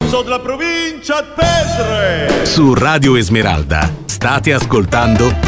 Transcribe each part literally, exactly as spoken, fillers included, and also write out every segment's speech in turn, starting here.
L'Alfonso della provincia di Pesaro. Su Radio Esmeralda state ascoltando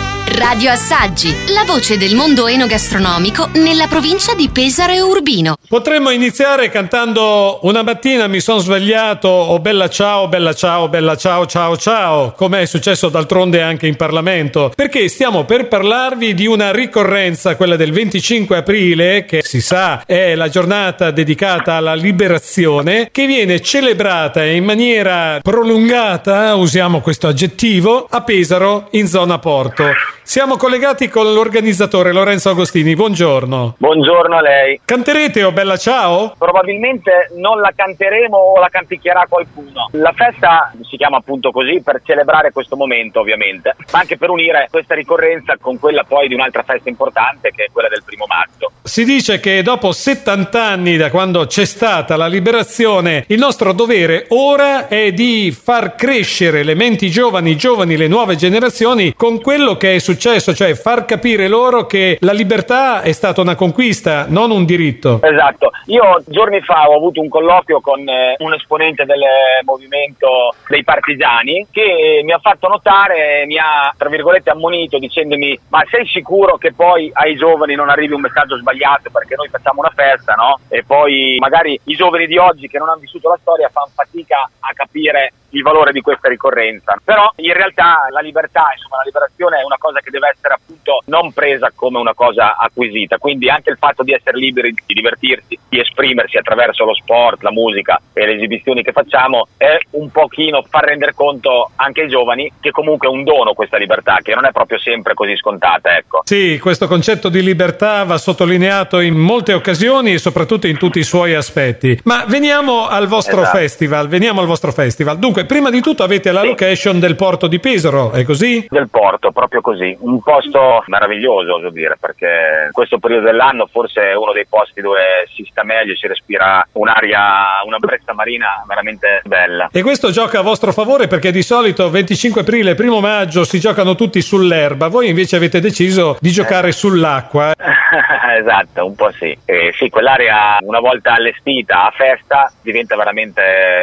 Radio Assaggi, la voce del mondo enogastronomico nella provincia di Pesaro e Urbino. Potremmo iniziare cantando "Una mattina mi sono svegliato, oh bella ciao, bella ciao, bella ciao, ciao, ciao", come è successo d'altronde anche in Parlamento, perché stiamo per parlarvi di una ricorrenza, quella del venticinque aprile, che si sa è la giornata dedicata alla liberazione, che viene celebrata in maniera prolungata, usiamo questo aggettivo, a Pesaro, in zona Porto. Siamo collegati con l'organizzatore Lorenzo Agostini, buongiorno. Buongiorno a lei. Canterete "Oh bella ciao"? Probabilmente non la canteremo o la canticchierà qualcuno. La festa si chiama appunto così per celebrare questo momento, ovviamente, ma anche per unire questa ricorrenza con quella poi di un'altra festa importante, che è quella del primo maggio. Si dice che dopo settanta anni da quando c'è stata la liberazione, il nostro dovere ora è di far crescere le menti giovani, giovani, le nuove generazioni con quello che è successo, cioè far capire loro che la libertà è stata una conquista, non un diritto. Esatto. Io giorni fa ho avuto un colloquio con eh, un esponente del movimento dei partigiani che mi ha fatto notare, mi ha tra virgolette ammonito dicendomi: ma sei sicuro che poi ai giovani non arrivi un messaggio sbagliato, perché noi facciamo una festa, no? E poi magari i giovani di oggi che non hanno vissuto la storia fanno fatica a capire il valore di questa ricorrenza. Però in realtà la libertà, insomma la liberazione è una cosa che deve essere appunto non presa come una cosa acquisita, quindi anche il fatto di essere liberi di divertirsi, di esprimersi attraverso lo sport, la musica e le esibizioni che facciamo è un pochino far rendere conto anche ai giovani che comunque è un dono questa libertà, che non è proprio sempre così scontata, ecco. Sì, questo concetto di libertà va sottolineato in molte occasioni e soprattutto in tutti i suoi aspetti. Ma veniamo al vostro Esatto. festival, veniamo al vostro festival. Dunque, prima di tutto avete la Sì. location del Porto di Pesaro, è così? Del Porto, proprio così, un posto meraviglioso, oso dire, perché in questo periodo dell'anno forse è uno dei posti dove si sta meglio, si respira un'aria, una brezza marina veramente bella. E questo gioca a vostro favore, perché di solito venticinque aprile e primo maggio si giocano tutti sull'erba, voi invece avete deciso di giocare Eh. sull'acqua. Esatto, un po' sì. Eh, sì, quell'area una volta allestita a festa diventa veramente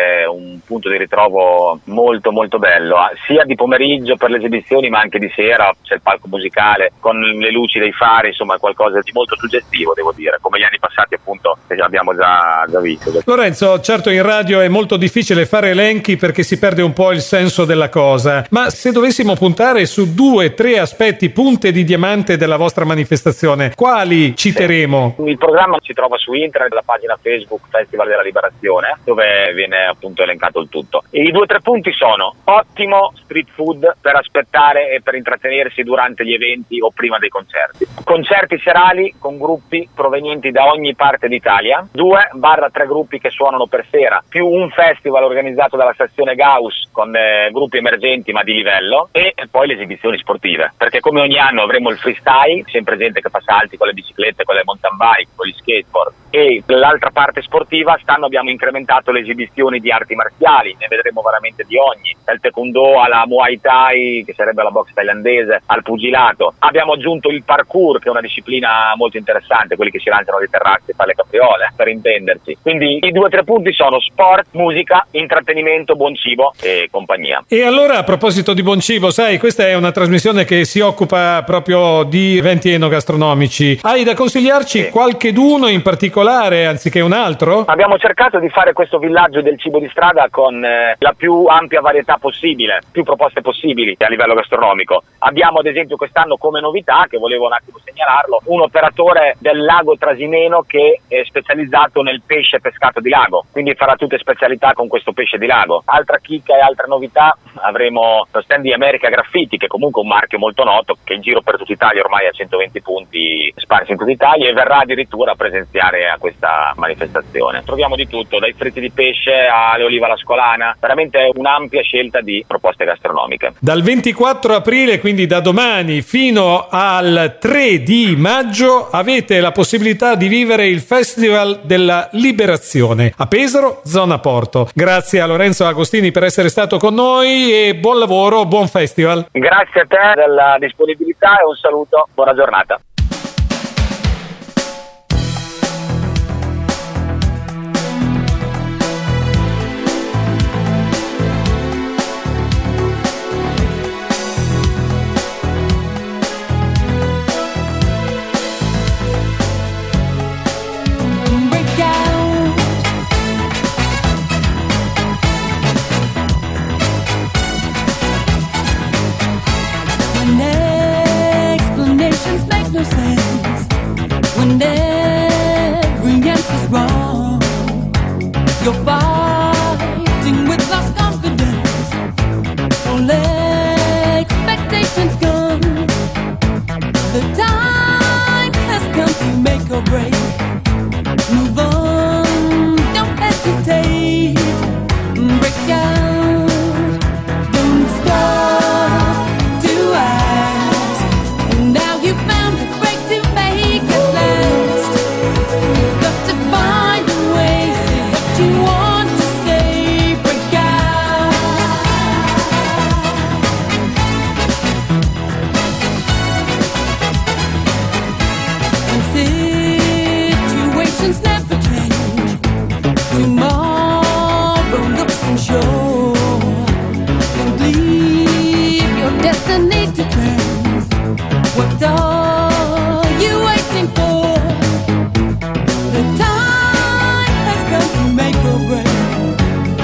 un punto di ritrovo molto molto bello, sia di pomeriggio per le esibizioni ma anche di sera, c'è il palco musicale con le luci dei fari, insomma è qualcosa di molto suggestivo, devo dire, come gli anni passati appunto che abbiamo già, già visto. Lorenzo, certo in radio è molto difficile fare elenchi perché si perde un po' il senso della cosa, ma se dovessimo puntare su due, tre aspetti, punte di diamante della vostra manifestazione, quali citeremo? Il programma si trova su internet, la pagina Facebook Festival della Liberazione, dove viene appunto elencato il tutto. E i due o tre punti sono: ottimo street food per aspettare e per intrattenersi durante gli eventi o prima dei concerti, concerti serali con gruppi provenienti da ogni parte d'Italia, due barra tre gruppi che suonano per sera, più un festival organizzato dalla stazione Gauss con eh, gruppi emergenti ma di livello, e poi le esibizioni sportive, perché come ogni anno avremo il freestyle, sempre gente che fa salti con le biciclette, con le mountain bike, con gli skateboard, e l'altra parte sportiva quest'anno abbiamo incrementato le esibizioni di arti marziali, ne vedremo veramente di ogni, dal taekwondo alla muay thai, che sarebbe la box thailandese, al pugilato. Abbiamo aggiunto il parkour, che è una disciplina molto interessante, quelli che si lanciano dai terrazzi e fanno le capriole, per intenderci. Quindi i due o tre punti sono sport, musica, intrattenimento, buon cibo e compagnia. E allora, a proposito di buon cibo, sai, questa è una trasmissione che si occupa proprio di eventi enogastronomici. Hai da consigliarci Sì. qualcheduno in particolare anziché un altro? Abbiamo cercato di fare questo villaggio del cibo di strada con eh, la più ampia varietà possibile, più proposte possibili a livello gastronomico. Abbiamo ad esempio quest'anno come novità, che volevo un attimo segnalarlo, un operatore del lago Trasimeno che è specializzato nel pesce pescato di lago, quindi farà tutte specialità con questo pesce di lago. Altra chicca e altra novità, avremo lo stand di America Graffiti, che è comunque un marchio molto noto, che è in giro per tutta Italia, ormai ha centoventi punti sparsi in tutta Italia, e verrà addirittura a presenziare a questa manifestazione. Troviamo di tutto, dai fritti di pesce alle olive alla scolana, veramente un'ampia scelta di proposte gastronomiche. Dal ventiquattro aprile, quindi da domani, fino al tre di maggio avete la possibilità di vivere il Festival della Liberazione a Pesaro, zona Porto. Grazie a Lorenzo Agostini per essere stato con noi e buon lavoro, buon festival. Grazie a te della disponibilità e un saluto, buona giornata.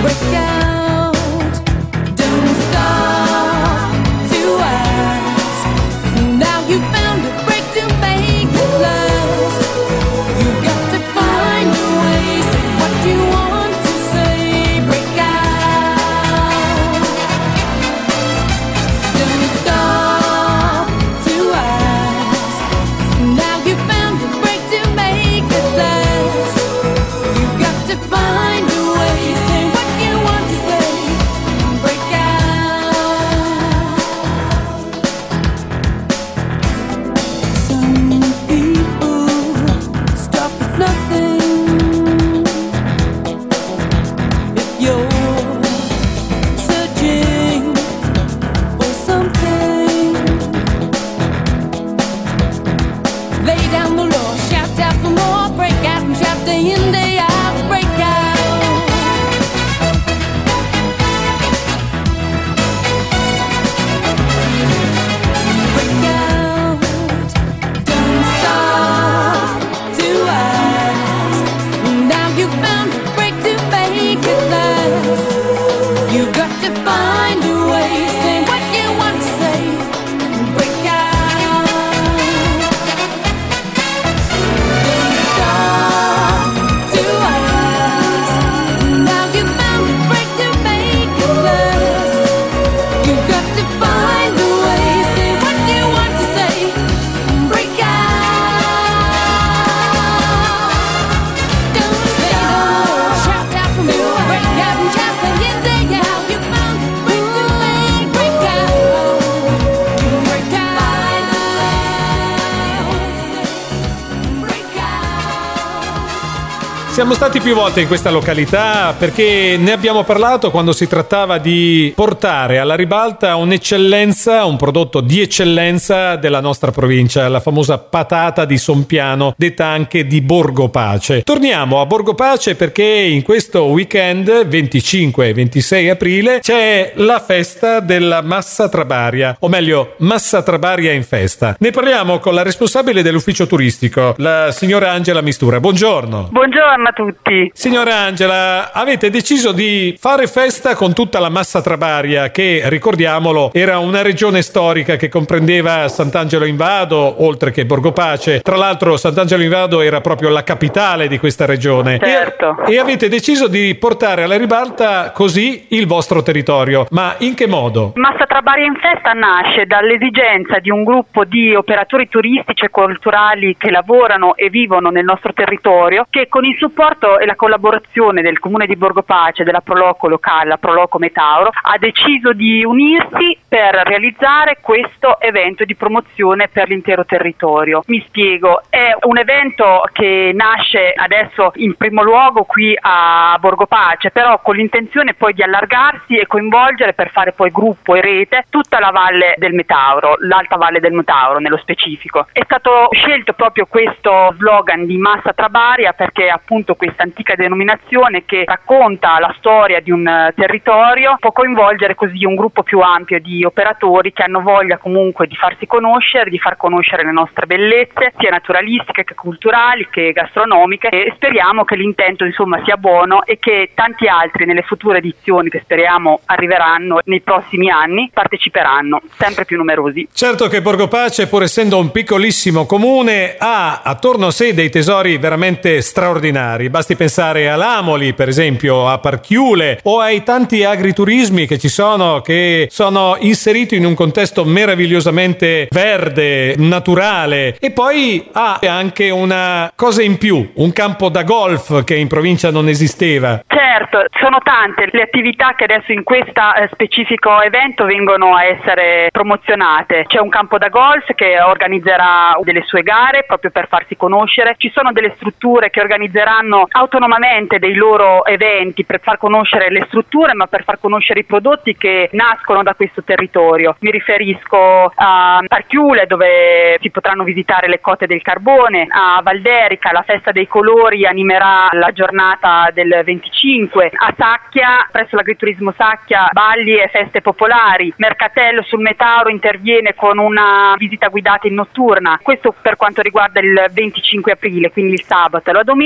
Siamo stati più volte in questa località perché ne abbiamo parlato quando si trattava di portare alla ribalta un'eccellenza, un prodotto di eccellenza della nostra provincia, la famosa patata di Sompiano, detta anche di Borgo Pace. Torniamo a Borgo Pace perché in questo weekend, venticinque e ventisei aprile, c'è la festa della Massa Trabaria, o meglio, Massa Trabaria in festa. Ne parliamo con la responsabile dell'ufficio turistico, la signora Angela Mistura. Buongiorno. Buongiorno a tutti. Signora Angela, avete deciso di fare festa con tutta la Massa Trabaria, che, ricordiamolo, era una regione storica che comprendeva Sant'Angelo in Vado, oltre che Borgo Pace. Tra l'altro Sant'Angelo in Vado era proprio la capitale di questa regione. Certo. E, e avete deciso di portare alla ribalta così il vostro territorio. Ma in che modo? Massa Trabaria in festa nasce dall'esigenza di un gruppo di operatori turistici e culturali che lavorano e vivono nel nostro territorio, che con il supporto e la collaborazione del Comune di Borgo Pace, della Proloco locale, la Proloco Metauro, ha deciso di unirsi per realizzare questo evento di promozione per l'intero territorio. Mi spiego, è un evento che nasce adesso in primo luogo qui a Borgo Pace, però con l'intenzione poi di allargarsi e coinvolgere per fare poi gruppo e rete tutta la valle del Metauro, l'alta valle del Metauro nello specifico. È stato scelto proprio questo slogan di Massa Trabaria perché appunto questa antica denominazione che racconta la storia di un territorio può coinvolgere così un gruppo più ampio di operatori che hanno voglia comunque di farsi conoscere, di far conoscere le nostre bellezze, sia naturalistiche che culturali che gastronomiche, e speriamo che l'intento insomma sia buono e che tanti altri nelle future edizioni che speriamo arriveranno nei prossimi anni parteciperanno, sempre più numerosi. Certo che Borgo Pace, pur essendo un piccolissimo comune, ha attorno a sé dei tesori veramente straordinari. Basti pensare a Lamoli, per esempio, a Parchiule o ai tanti agriturismi che ci sono, che sono inseriti in un contesto meravigliosamente verde, naturale, e poi ha anche una cosa in più, un campo da golf che in provincia non esisteva. Certo, sono tante le attività che adesso in questo eh, specifico evento vengono a essere promozionate. C'è un campo da golf che organizzerà delle sue gare proprio per farsi conoscere, ci sono delle strutture che organizzeranno autonomamente dei loro eventi per far conoscere le strutture, ma per far conoscere i prodotti che nascono da questo territorio. Mi riferisco a Parchiule, dove si potranno visitare le cote del carbone, a Valderica la festa dei colori animerà la giornata del venticinque, a Sacchia presso l'agriturismo Sacchia balli e feste popolari, Mercatello sul Metauro interviene con una visita guidata in notturna. Questo per quanto riguarda il venticinque aprile, quindi il sabato. La domenica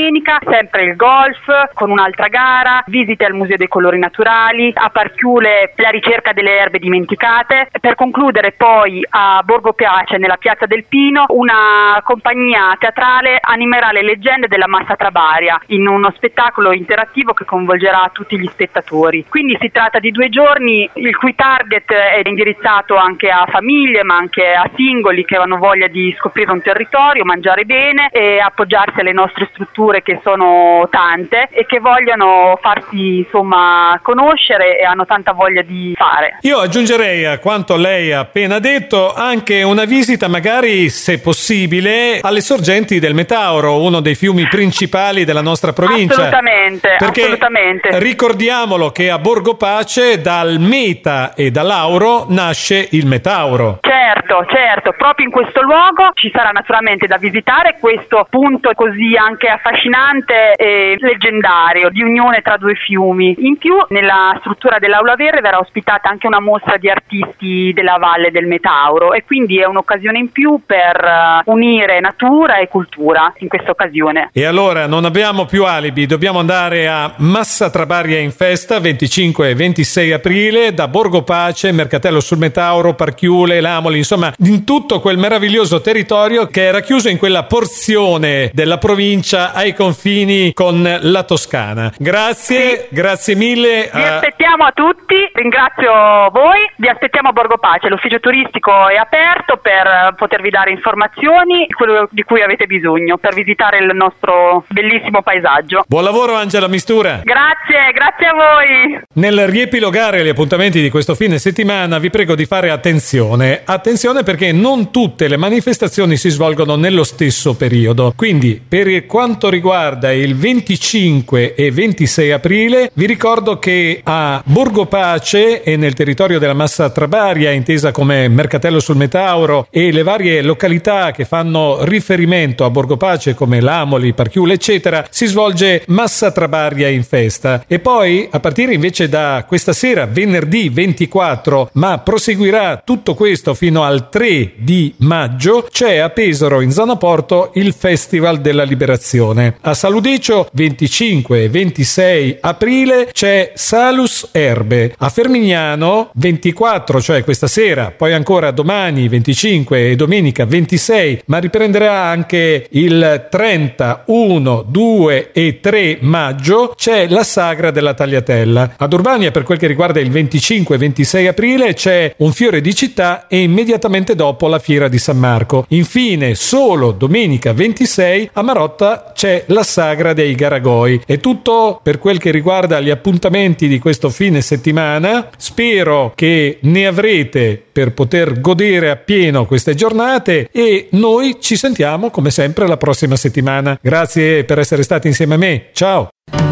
sempre il golf con un'altra gara, visite al Museo dei Colori Naturali, a Parchiule la ricerca delle erbe dimenticate, per concludere poi a Borgo Pace nella Piazza del Pino una compagnia teatrale animerà le leggende della Massa Trabaria in uno spettacolo interattivo che coinvolgerà tutti gli spettatori. Quindi si tratta di due giorni il cui target è indirizzato anche a famiglie ma anche a singoli che hanno voglia di scoprire un territorio, mangiare bene e appoggiarsi alle nostre strutture che sono tante e che vogliono farsi insomma conoscere e hanno tanta voglia di fare. Io aggiungerei a quanto lei ha appena detto anche una visita magari, se possibile, alle sorgenti del Metauro, uno dei fiumi principali della nostra provincia. Assolutamente, perché assolutamente. Ricordiamolo che a Borgo Pace dal Meta e dall'Auro nasce il Metauro. Certo, certo, proprio in questo luogo ci sarà naturalmente da visitare questo punto così anche affascinante e leggendario di unione tra due fiumi. In più nella struttura dell'Aula Verde verrà ospitata anche una mostra di artisti della Valle del Metauro e quindi è un'occasione in più per unire natura e cultura in questa occasione. E allora non abbiamo più alibi, dobbiamo andare a Massa Trabaria in festa venticinque e ventisei aprile da Borgo Pace, Mercatello sul Metauro, Parchiule, Lamoli, insomma in tutto quel meraviglioso territorio che era chiuso in quella porzione della provincia ai confini con la Toscana. Grazie, sì. Grazie mille. Vi a... aspettiamo a tutti, ringrazio voi, vi aspettiamo a Borgo Pace, l'ufficio turistico è aperto per potervi dare informazioni, quello di cui avete bisogno per visitare il nostro bellissimo paesaggio. Buon lavoro Angela Mistura. Grazie, grazie a voi. Nel riepilogare gli appuntamenti di questo fine settimana vi prego di fare attenzione, attenzione perché non tutte le manifestazioni si svolgono nello stesso periodo, quindi per quanto riguarda il venticinque e ventisei aprile vi ricordo che a Borgo Pace e nel territorio della Massa Trabaria, intesa come Mercatello sul Metauro, e le varie località che fanno riferimento a Borgo Pace come Lamoli, Parchiule eccetera, si svolge Massa Trabaria in festa. E poi a partire invece da questa sera, venerdì ventiquattro, ma proseguirà tutto questo fino al tre di maggio, c'è a Pesaro in zona Porto il Festival della Liberazione. A Saludicio venticinque e ventisei aprile c'è Salus Erbe. A Fermignano ventiquattro, cioè questa sera, poi ancora domani venticinque e domenica ventisei, ma riprenderà anche il trenta, uno, due e tre maggio, c'è la Sagra della Tagliatella. Ad Urbania, per quel che riguarda il venticinque e ventisei aprile, c'è un fiore di città e immediatamente dopo la fiera di San Marco. Infine, solo domenica ventisei a Marotta c'è la Sagra dei Garagoi. È tutto per quel che riguarda gli appuntamenti di questo fine settimana. Spero che ne avrete per poter godere appieno queste giornate e noi ci sentiamo come sempre la prossima settimana. Grazie per essere stati insieme a me. Ciao!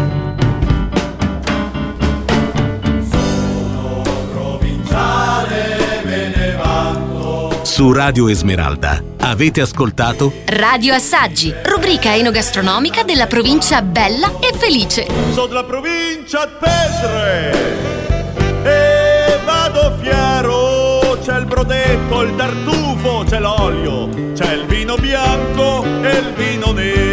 Su Radio Esmeralda avete ascoltato Radio Assaggi, rubrica enogastronomica della provincia bella e felice. Sono della provincia di Pestre e vado fiero, c'è il brodetto, il tartufo, c'è l'olio, c'è il vino bianco e il vino nero.